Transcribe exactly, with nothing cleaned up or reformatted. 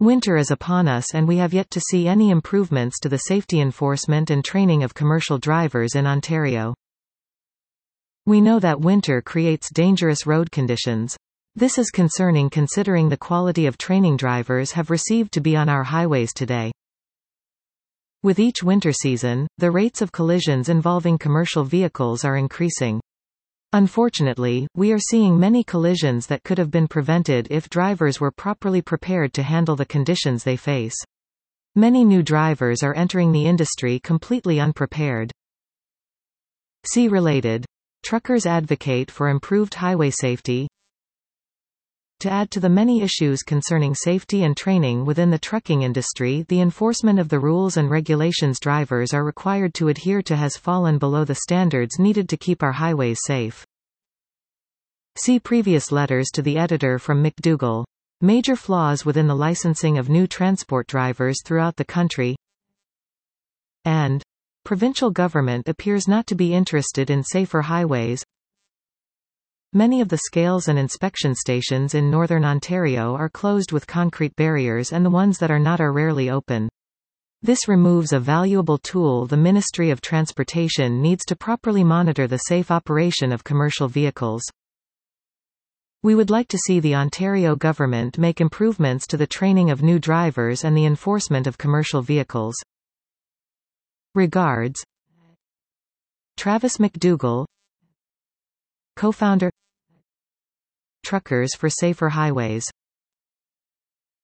Winter is upon us and we have yet to see any improvements to the safety enforcement and training of commercial drivers in Ontario. We know that winter creates dangerous road conditions. This is concerning considering the quality of training drivers have received to be on our highways today. With each winter season, the rates of collisions involving commercial vehicles are increasing. Unfortunately, we are seeing many collisions that could have been prevented if drivers were properly prepared to handle the conditions they face. Many new drivers are entering the industry completely unprepared. See related. Truckers advocate for improved highway safety. To add to the many issues concerning safety and training within the trucking industry, the enforcement of the rules and regulations drivers are required to adhere to has fallen below the standards needed to keep our highways safe. See previous letters to the editor from McDougall. Major flaws within the licensing of new transport drivers throughout the country. And provincial government appears not to be interested in safer highways. Many of the scales and inspection stations in northern Ontario are closed with concrete barriers, and the ones that are not are rarely open. This removes a valuable tool. The Ministry of Transportation needs to properly monitor the safe operation of commercial vehicles. We would like to see the Ontario government make improvements to the training of new drivers and the enforcement of commercial vehicles. Regards, Travis McDougall, co-founder, Truckers for Safer Highways.